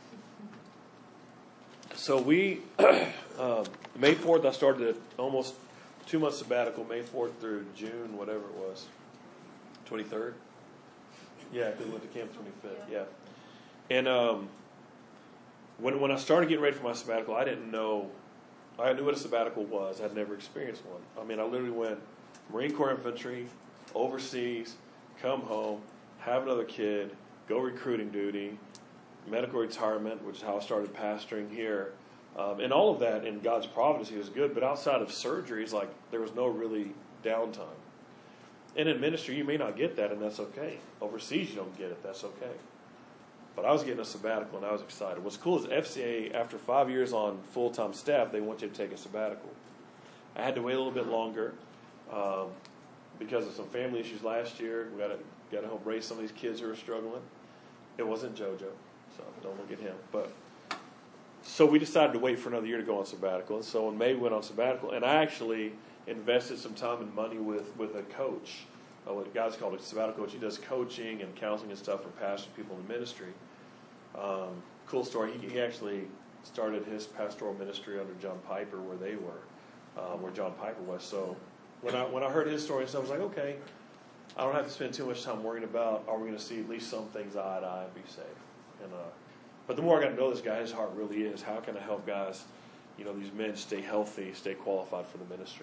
So we, um, May fourth, I started a almost two-month sabbatical, May fourth through June, whatever it was, twenty-third. Yeah, because we went to camp twenty-fifth, yeah. And um, when when I started getting ready for my sabbatical, I didn't know, I knew what a sabbatical was. I'd never experienced one. I mean, I literally went Marine Corps Infantry, overseas, come home, have another kid, go recruiting duty, medical retirement, which is how I started pastoring here. Um, and all of that in God's providence, He was good. But outside of surgeries, like, there was no really downtime. And in ministry, you may not get that, and that's okay. Overseas, you don't get it. That's okay. But I was getting a sabbatical, and I was excited. What's cool is F C A, after five years on full-time staff, they want you to take a sabbatical. I had to wait a little bit longer um, because of some family issues last year. We got to got to help raise some of these kids who are struggling. It wasn't JoJo, so don't look at him. But so we decided to wait for another year to go on sabbatical. And so in May, we went on sabbatical, and I actually invested some time and money with, with a coach, uh, what guys call a sabbatical coach. He does coaching and counseling and stuff for pastors, people in ministry. Um, cool story. He, he actually started his pastoral ministry under John Piper, where they were, um, where John Piper was. So when I when I heard his story, so I was like, okay, I don't have to spend too much time worrying about, are we going to see at least some things eye to eye and be safe? And uh, but the more I got to know this guy, his heart really is, how can I help guys, you know, these men stay healthy, stay qualified for the ministry?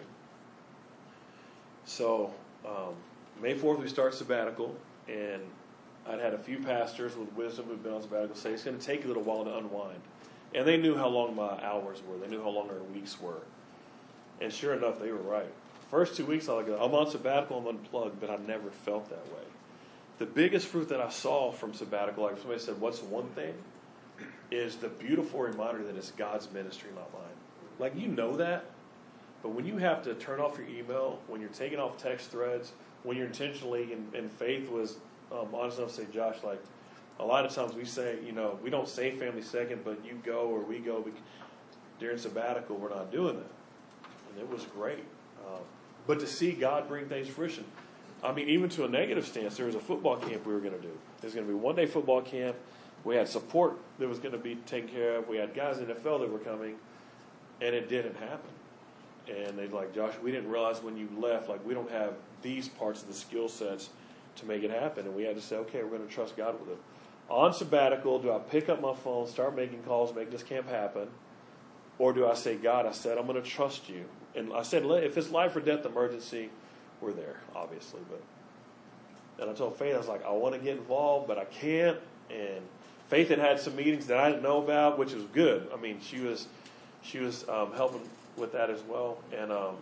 So um, May fourth, we start sabbatical, and I'd had a few pastors with wisdom who've been on sabbatical say it's going to take a little while to unwind. And they knew how long my hours were. They knew how long our weeks were. And sure enough, they were right. First two weeks, I was like, I'm on sabbatical, I'm unplugged, but I never felt that way. The biggest fruit that I saw from sabbatical, like somebody said, what's one thing? Is the beautiful reminder that it's God's ministry, not mine. Like, you know that, but when you have to turn off your email, when you're taking off text threads, when you're intentionally, and, and Faith was um, honest enough to say, Josh, like, a lot of times we say, you know, we don't say family second, but you go or we go. We, during sabbatical, we're not doing that. And it was great. Uh, but to see God bring things to fruition, I mean, even to a negative stance, there was a football camp we were going to do. There's going to be one day football camp. We had support that was going to be taken care of. We had guys in the N F L that were coming, and it didn't happen. And they're like, Josh, we didn't realize when you left, like, we don't have these parts of the skill sets to make it happen. And we had to say, okay, we're going to trust God with it. On sabbatical, do I pick up my phone, start making calls, make this camp happen? Or do I say, God, I said, I'm going to trust you. And I said, if it's life or death emergency, we're there, obviously. But and I told Faith, I was like, I want to get involved, but I can't. And Faith had had some meetings that I didn't know about, which was good. I mean, she was she was um, helping with that as well. And um,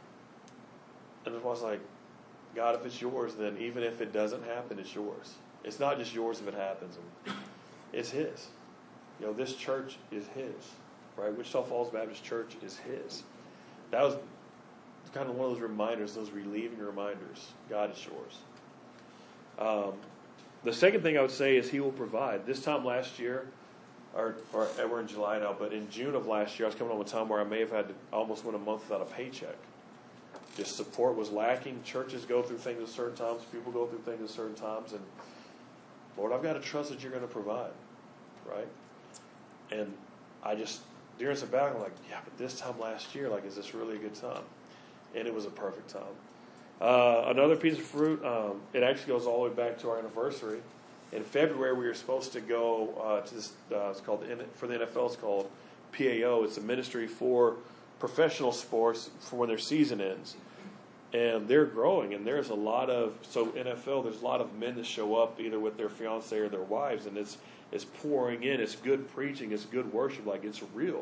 and I was like, God, if it's yours, then even if it doesn't happen, it's yours. It's not just yours if it happens. It's His. You know, this church is His, right? Wichita Falls Baptist Church is His. That was kind of one of those reminders, those relieving reminders. God is yours. Um, the second thing I would say is He will provide. This time last year, or, or we're in July now, but in June of last year, I was coming on a time where I may have had to almost went a month without a paycheck. Just support was lacking. Churches go through things at certain times. People go through things at certain times. And Lord, I've got to trust that You're going to provide, right? And I just, during sabbatical, I'm like, yeah, but this time last year, like, is this really a good time? And it was a perfect time. Uh, another piece of fruit, um, it actually goes all the way back to our anniversary. In February, we were supposed to go uh, to this, uh, it's called, for the N F L, it's called P A O. It's a ministry for professional sports for when their season ends. And they're growing, and there's a lot of, so N F L, there's a lot of men that show up either with their fiance or their wives, and it's it's pouring in. It's good preaching. It's good worship. Like, it's real.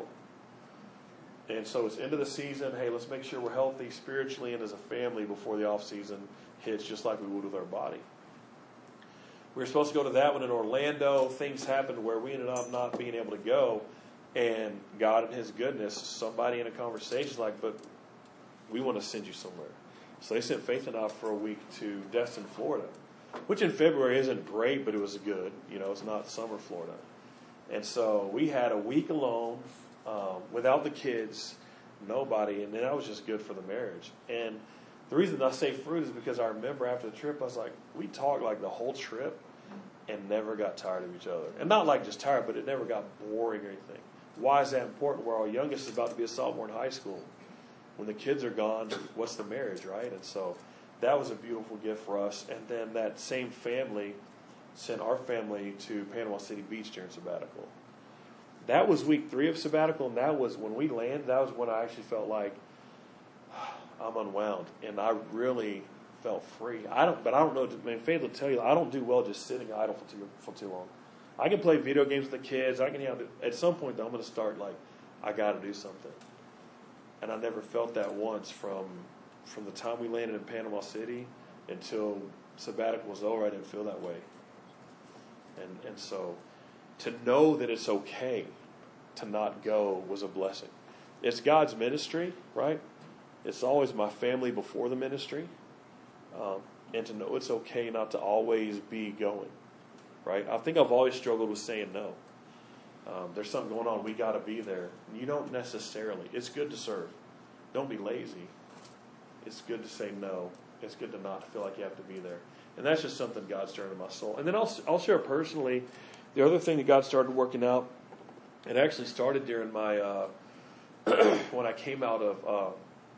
And so it's end of the season. Hey, let's make sure we're healthy spiritually and as a family before the off season hits, just like we would with our body. We were supposed to go to that one in Orlando. Things happened where we ended up not being able to go. And God in His goodness, somebody in a conversation is like, but we want to send you somewhere. So they sent Faith and I for a week to Destin, Florida, which in February isn't great, but it was good. You know, it's not summer Florida. And so we had a week alone um, without the kids, nobody, and then that was just good for the marriage. And the reason I say fruit is because I remember after the trip, I was like, we talked like the whole trip and never got tired of each other. And not like just tired, but it never got boring or anything. Why is that important? Where our youngest is about to be a sophomore in high school. When the kids are gone, what's the marriage, right? And so that was a beautiful gift for us. And then that same family sent our family to Panama City Beach during sabbatical. That was week three of sabbatical, and that was when we landed. That was when I actually felt like I'm unwound, and I really felt free. I don't, but I don't know. I mean, Faith will tell you, I don't do well just sitting idle for too for too long. I can play video games with the kids. I can, you know, at some point, though, I'm going to start like I got to do something. And I never felt that once from from the time we landed in Panama City until sabbatical was over, I didn't feel that way. And and so to know that it's okay to not go was a blessing. It's God's ministry, right? It's always my family before the ministry. Um, and to know it's okay not to always be going, right? I think I've always struggled with saying no. Um, there's something going on. We got to be there. You don't necessarily. It's good to serve. Don't be lazy. It's good to say no. It's good to not feel like you have to be there. And that's just something God stirred in my soul. And then I'll, I'll share personally the other thing that God started working out. It actually started during my, uh, when I came out of, uh,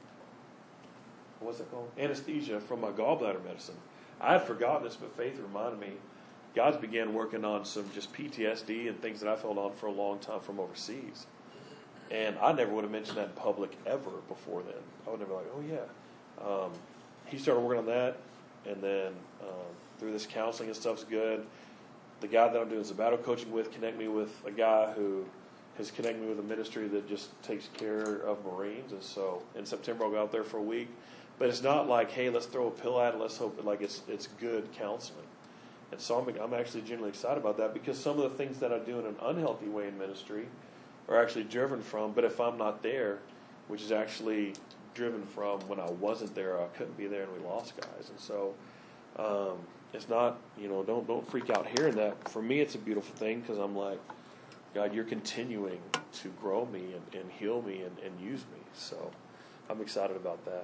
what's it called? Anesthesia from my gallbladder medicine. I had forgotten this, but Faith reminded me. God began working on some just P T S D and things that I felt on for a long time from overseas. And I never would have mentioned that in public ever before then. I would never like, oh yeah. Um, he started working on that, and then um, through this counseling and stuff's good. The guy that I'm doing sabbatical coaching with connect me with a guy who has connected me with a ministry that just takes care of Marines. And so in September I'll go out there for a week. But it's not like, hey, let's throw a pill at it, let's hope. Like it's it's good counseling. And so I'm, I'm actually genuinely excited about that because some of the things that I do in an unhealthy way in ministry are actually driven from, but if I'm not there, which is actually driven from when I wasn't there, I couldn't be there and we lost guys. And so um, it's not, you know, don't don't freak out hearing that. For me, it's a beautiful thing because I'm like, God, you're continuing to grow me and, and heal me and, and use me. So I'm excited about that.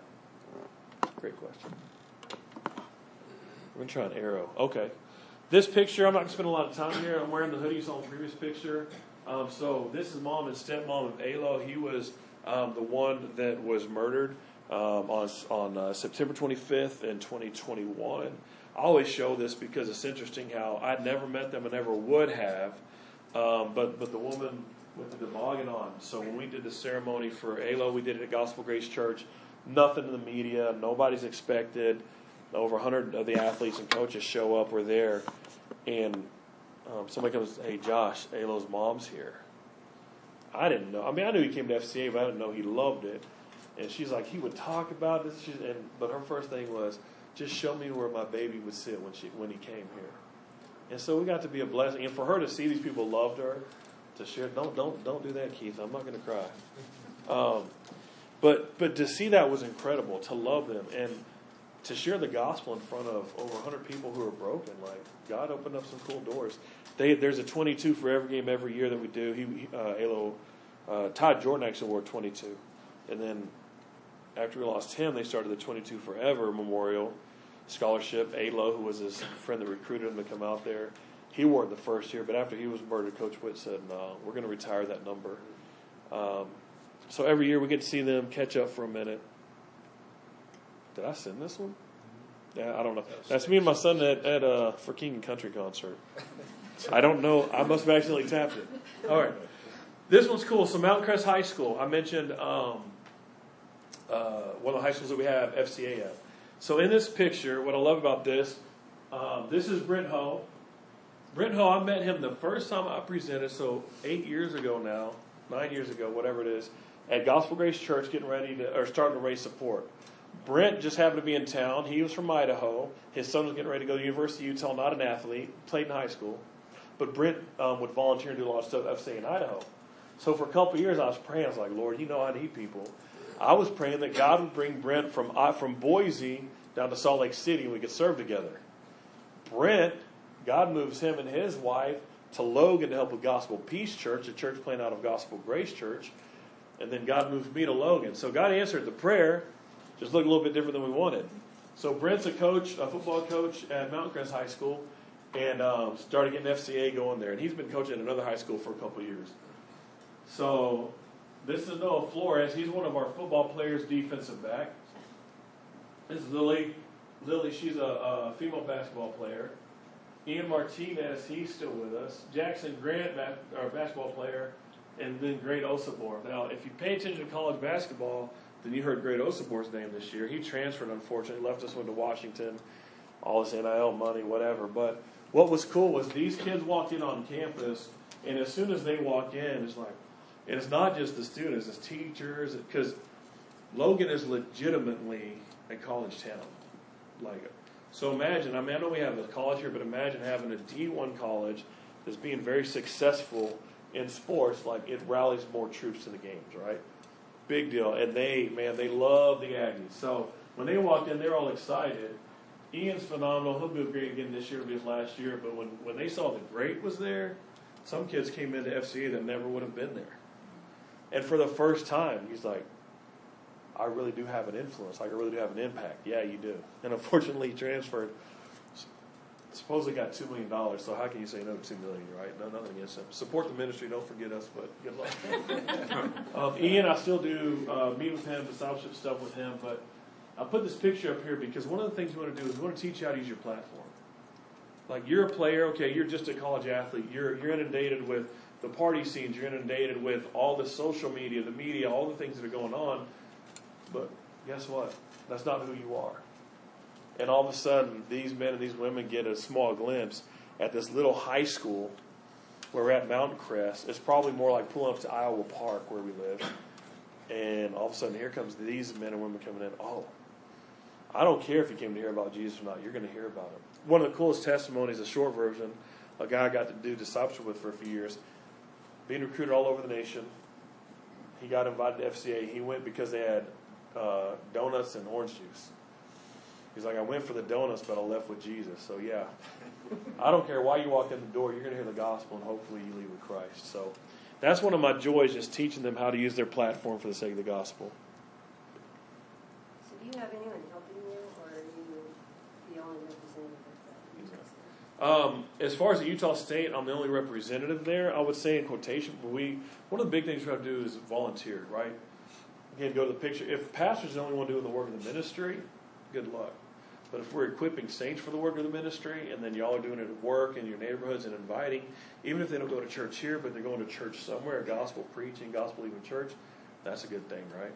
Great question. We're going to try an arrow. Okay. This picture, I'm not going to spend a lot of time here. I'm wearing the hoodie you saw in the previous picture. Um, so this is mom and stepmom of Alo. He was um, the one that was murdered um, on on uh, September twenty-fifth in twenty twenty-one. I always show this because it's interesting how I'd never met them and never would have. Um, but, but the woman with the toboggan on. So when we did the ceremony for Alo, we did it at Gospel Grace Church. Nothing in the media. Nobody's expected. Over one hundred of the athletes and coaches show up. We're there. And um, somebody comes, hey, Josh, Alo's mom's here. I didn't know. I mean, I knew he came to F C A, but I didn't know he loved it. And she's like, he would talk about this. She's, and But her first thing was, just show me where my baby would sit when she when he came here. And so we got to be a blessing. And for her to see these people loved her, to share, don't don't don't do that, Keith. I'm not going to cry. Um, but but to see that was incredible, to love them. And to share the gospel in front of over one hundred people who are broken, like God opened up some cool doors. They, there's a twenty-two for every game every year that we do. He, uh, Alo, uh, Todd Jordan actually wore twenty-two, and then after we lost him, they started the twenty-two Forever Memorial Scholarship. Alo, who was his friend that recruited him to come out there, he wore it the first year. But after he was murdered, Coach Witt said, "No, we're going to retire that number." Um, so every year we get to see them catch up for a minute. Did I send this one? Yeah, I don't know. That's me and my son at, at uh, for King and Country concert. I don't know. I must have accidentally tapped it. All right. This one's cool. So Mountain Crest High School. I mentioned um, uh, one of the high schools that we have F C A at. So in this picture, what I love about this, um, this is Brent Ho. Brent Ho, I met him the first time I presented, so eight years ago now, nine years ago, whatever it is, at Gospel Grace Church, getting ready to, or starting to raise support. Brent just happened to be in town. He was from Idaho. His son was getting ready to go to the University of Utah, not an athlete, played in high school. But Brent um, would volunteer and do a lot of stuff at F C A in Idaho. So for a couple of years, I was praying. I was like, Lord, you know I need people. I was praying that God would bring Brent from uh, from Boise down to Salt Lake City and we could serve together. Brent, God moves him and his wife to Logan to help with Gospel Peace Church, a church plant out of Gospel Grace Church. And then God moves me to Logan. So God answered the prayer. Just looked a little bit different than we wanted. So Brent's a coach, a football coach at Mountain Crest High School, and um, started getting F C A going there. And he's been coaching at another high school for a couple of years. So this is Noah Flores. He's one of our football players, defensive back. This is Lily. Lily, she's a, a female basketball player. Ian Martinez, he's still with us. Jackson Grant, our basketball player, and then Great Osabor. Now, if you pay attention to college basketball, then you heard Great Osabor's name this year. He transferred, unfortunately, left us, went to Washington, all this N I L money, whatever. But what was cool was these kids walked in on campus, and as soon as they walk in, it's like, and it's not just the students, it's teachers, because Logan is legitimately a college town. Like, So imagine, I mean, I know we have a college here, but imagine having a D one college that's being very successful in sports. Like, it rallies more troops to the games, right? Big deal. And they, man, they love the Aggies. So when they walked in, they're all excited. Ian's phenomenal. He'll do great again this year. It'll be his last year. But when, when they saw the great was there, some kids came into F C A that never would have been there. And for the first time, he's like, I really do have an influence. Like, I really do have an impact. Yeah, you do. And unfortunately, he transferred. Supposedly got two million dollars, so how can you say no to two million dollars, right? No, nothing against him. Support the ministry. Don't forget us, but good luck. um, Ian, I still do uh, meet with him, discipleship stuff with him, but I put this picture up here because one of the things we want to do is we want to teach you how to use your platform. Like, you're a player, okay, you're just a college athlete. You're, you're inundated with the party scenes. You're inundated with all the social media, the media, all the things that are going on. But guess what? That's not who you are. And all of a sudden, these men and these women get a small glimpse at this little high school where we're at Mountain Crest. It's probably more like pulling up to Iowa Park where we live. And all of a sudden, here comes these men and women coming in. Oh, I don't care if you came to hear about Jesus or not. You're going to hear about him. One of the coolest testimonies, a short version, a guy I got to do discipleship with for a few years, being recruited all over the nation. He got invited to F C A. He went because they had uh, donuts and orange juice. He's like, I went for the donuts, but I left with Jesus. So, yeah, I don't care why you walk in the door. You're going to hear the gospel, and hopefully you leave with Christ. So that's one of my joys, just teaching them how to use their platform for the sake of the gospel. So do you have anyone helping you, or are you the only representative of that? Um, as far as at Utah State, I'm the only representative there. I would say in quotation, but we one of the big things we have to do is volunteer, right? Again, go to the picture. If pastors are the only one doing the work of the ministry, good luck. But if we're equipping saints for the work of the ministry, and then y'all are doing it at work in your neighborhoods and inviting, even if they don't go to church here, but they're going to church somewhere, gospel preaching, gospel even church, that's a good thing, right?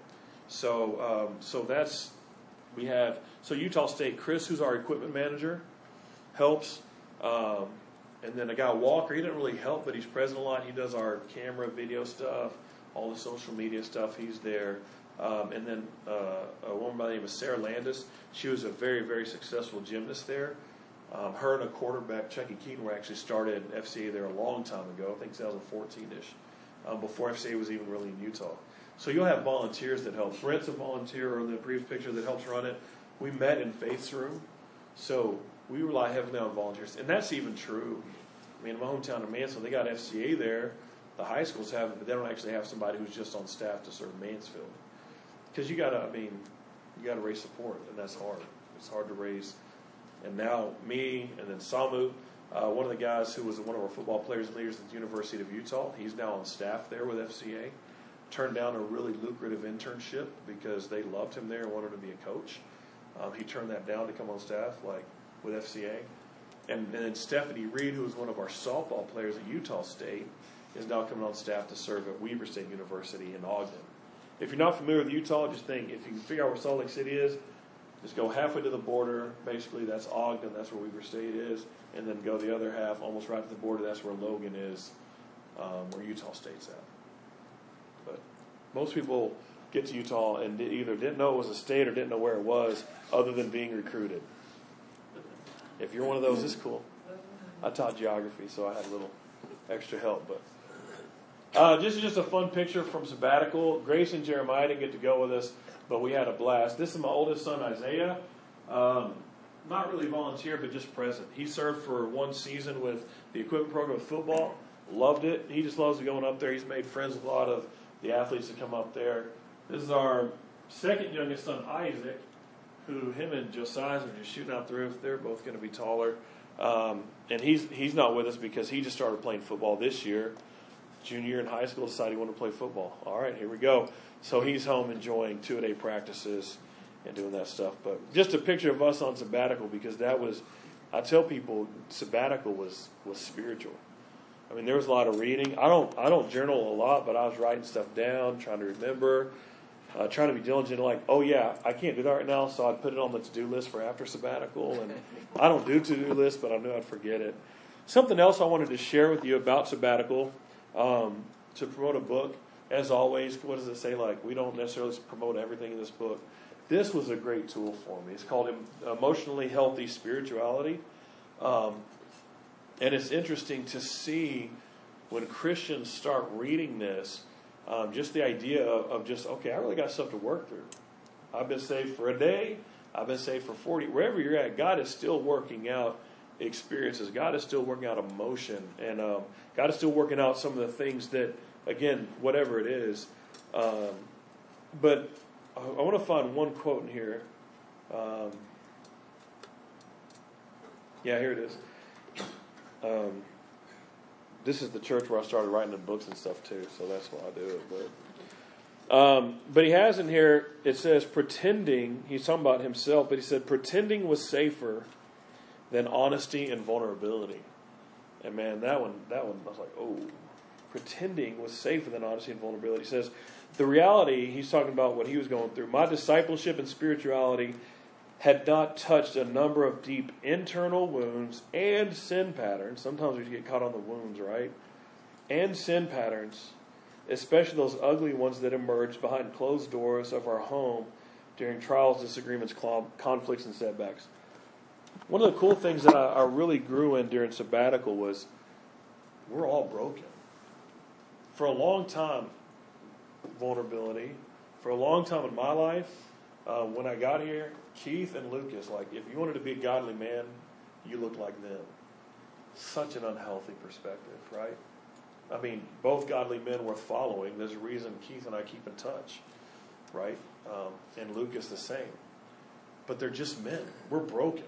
So, um, so that's we have. So Utah State, Chris, who's our equipment manager, helps, um, and then a guy Walker. He didn't really help, but he's present a lot. He does our camera, video stuff, all the social media stuff. He's there. Um, and then uh, a woman by the name of Sarah Landis. She was a very, very successful gymnast there. Um, her and a quarterback, Chucky Keaton, were actually started F C A there a long time ago, I think twenty fourteen-ish, um, before F C A was even really in Utah. So you'll have volunteers that help. Brent's a volunteer, or in the previous picture, that helps run it. We met in Faith's room, so we rely heavily on volunteers. And that's even true. I mean, in my hometown of Mansfield, they got F C A there. The high schools have it, but they don't actually have somebody who's just on staff to serve Mansfield. Because you got to, I mean, you got to raise support, and that's hard. It's hard to raise. And now me and then Samu, uh, one of the guys who was one of our football players and leaders at the University of Utah, he's now on staff there with F C A. Turned down a really lucrative internship because they loved him there and wanted him to be a coach. Um, he turned that down to come on staff, like with F C A. And, and then Stephanie Reed, who was one of our softball players at Utah State, is now coming on staff to serve at Weber State University in Ogden. If you're not familiar with Utah, just think, if you can figure out where Salt Lake City is, just go halfway to the border. Basically, that's Ogden. That's where Weber State is. And then go the other half, almost right to the border. That's where Logan is, um, where Utah State's at. But most people get to Utah and either didn't know it was a state or didn't know where it was, other than being recruited. If you're one of those, it's cool. I taught geography, so I had a little extra help, but... Uh, this is just a fun picture from sabbatical. Grace and Jeremiah didn't get to go with us, but we had a blast. This is my oldest son, Isaiah. Um, not really volunteer, but just present. He served for one season with the equipment program of football. Loved it. He just loves going up there. He's made friends with a lot of the athletes that come up there. This is our second youngest son, Isaac, who him and Josiah are just shooting out the roof. They're both going to be taller. Um, and he's he's not with us because he just started playing football this year. Junior year in high school, decided he wanted to play football. All right, here we go. So he's home enjoying two-a-day practices and doing that stuff. But just a picture of us on sabbatical, because that was, I tell people, sabbatical was, was spiritual. I mean, there was a lot of reading. I don't I don't journal a lot, but I was writing stuff down, trying to remember, uh, trying to be diligent. Like, oh, yeah, I can't do that right now, so I'd put it on the to-do list for after sabbatical. And I don't do to-do lists, but I knew I'd forget it. Something else I wanted to share with you about sabbatical, Um, to promote a book, as always, what does it say? Like, we don't necessarily promote everything in this book. this was a great tool for me. It's called Emotionally Healthy Spirituality. Um, and it's interesting to see when Christians start reading this, um, just the idea of, of just, okay, I really got stuff to work through. I've been saved for a day. I've been saved for forty. Wherever you're at, God is still working out experiences. God is still working out emotion. And um, God is still working out some of the things that, again, whatever it is. Um, but I, I want to find one quote in here. Um, yeah, here it is. Um, this is the church where I started writing the books and stuff too, so that's why I do it. But um, but he has in here, it says pretending, he's talking about himself, but he said pretending was safer than honesty and vulnerability. And man, that one, that one, I was like, oh, pretending was safer than honesty and vulnerability. He says, the reality, he's talking about what he was going through. My discipleship and spirituality had not touched a number of deep internal wounds and sin patterns. Sometimes we get caught on the wounds, right? And sin patterns, especially those ugly ones that emerge behind closed doors of our home during trials, disagreements, conflicts, and setbacks. One of the cool things that I, I really grew in during sabbatical was we're all broken. For a long time, vulnerability. For a long time in my life, uh, when I got here, Keith and Lucas, like, if you wanted to be a godly man, you look like them. Such an unhealthy perspective, right? I mean, both godly men worth following. There's a reason Keith and I keep in touch, right? Um, and Lucas the same. But they're just men. We're broken.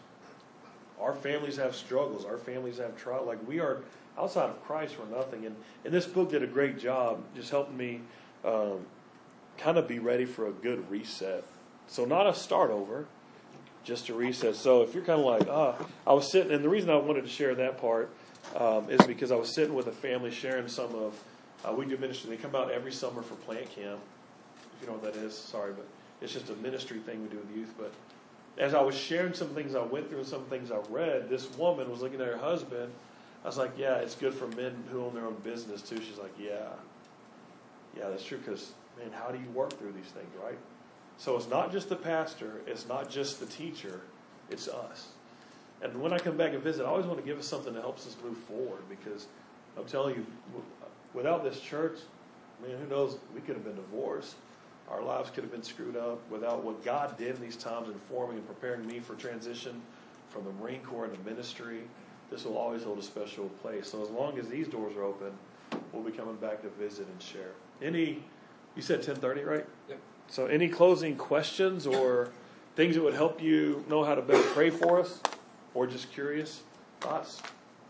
Our families have struggles. Our families have trials. Like, we are, outside of Christ, we're nothing. And, and this book did a great job just helping me um, kind of be ready for a good reset. So not a start over, just a reset. So if you're kind of like, ah, I was sitting, and the reason I wanted to share that part um, is because I was sitting with a family sharing some of, uh, we do ministry. They come out every summer for plant camp. If you know what that is, sorry, but it's just a ministry thing we do with youth. But as I was sharing some things I went through and some things I read, this woman was looking at her husband. I was like, yeah, it's good for men who own their own business too. She's like, yeah. Yeah, that's true, because, man, how do you work through these things, right? So it's not just the pastor, it's not just the teacher, it's us. And when I come back and visit, I always want to give us something that helps us move forward, because I'm telling you, without this church, man, who knows, we could have been divorced. Our lives could have been screwed up. Without what God did in these times in forming and preparing me for transition from the Marine Corps into ministry, this will always hold a special place. So as long as these doors are open, we'll be coming back to visit and share. Any, you said ten thirty, right? Yep. So any closing questions or things that would help you know how to better pray for us? Or just curious thoughts?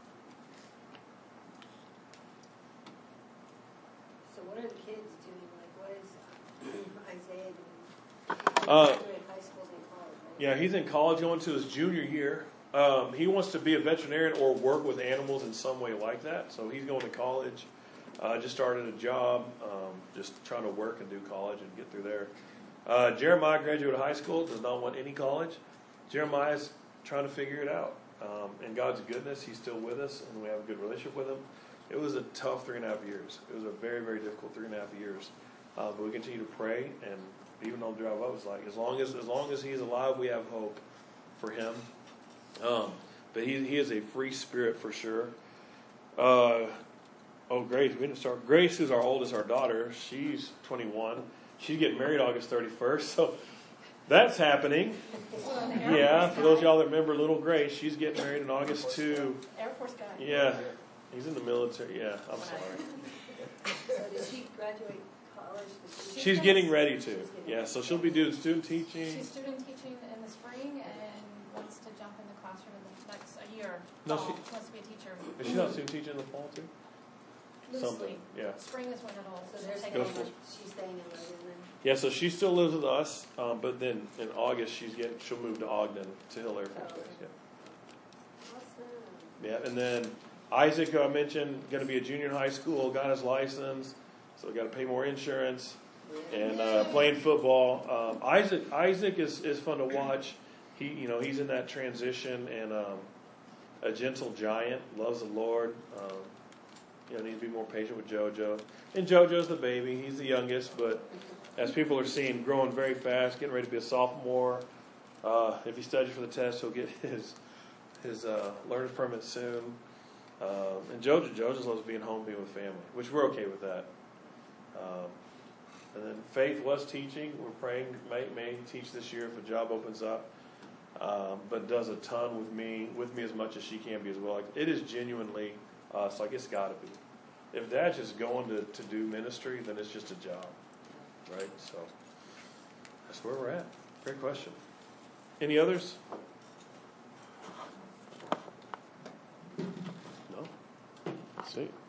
So what are the kids doing? Like, what is Isaiah doing? Uh, Graduate high school and college, right? Yeah, he's in college going to his junior year. Um, he wants to be a veterinarian or work with animals in some way like that. So he's going to college. Uh, just started a job, um, just trying to work and do college and get through there. Uh, Jeremiah graduated high school, does not want any college. Jeremiah's trying to figure it out. Um, and God's goodness, he's still with us, and we have a good relationship with him. It was a tough three and a half years. It was a very, very difficult three and a half years. Uh, but we continue to pray, and even on the drive up, it's like, as long as as long as he's alive, we have hope for him. Um, but he he is a free spirit for sure. Uh, oh, Grace, we didn't start. Grace, who's our oldest, our daughter, she's twenty-one. She's getting married August thirty-first, so that's happening. Yeah, for those of y'all that remember little Grace, she's getting married in August too. Air Force guy. Yeah, he's in the military. Yeah, I'm sorry. So did she graduate college? Did she- She's getting ready to. Yeah, so she'll be doing student teaching. She's student teaching in the spring and wants to jump in the classroom in the next a year. No, fall. she- wants to be a teacher. Is she not student teaching in the fall too? Loosely. Something, yeah. Spring is when it'll So there's take Goes over. for- she's staying in Logan then? Yeah, so she still lives with us, um, but then in August she's getting she'll move to Ogden to Hill Air Force Base. Yeah. Awesome. Yeah, and then Isaac, who I mentioned, going to be a junior in high school, got his license, so we got to pay more insurance, and uh, playing football. Um, Isaac, Isaac is, is fun to watch. He, you know, he's in that transition, and um, a gentle giant, loves the Lord. Um, you know, needs to be more patient with JoJo. And JoJo's the baby; he's the youngest, but as people are seeing, growing very fast, getting ready to be a sophomore. Uh, if he studies for the test, he'll get his his uh, learner's permit soon. Um, and Jojo, Joe just loves being home, being with family, which we're okay with that. Um, and then Faith was teaching. We're praying may may teach this year if a job opens up. Um, but does a ton with me, with me as much as she can be as well. Like, it is genuinely us. Like, it's got to be. If Dad's just going to, to do ministry, then it's just a job, right? So that's where we're at. Great question. Any others? No? Let's see.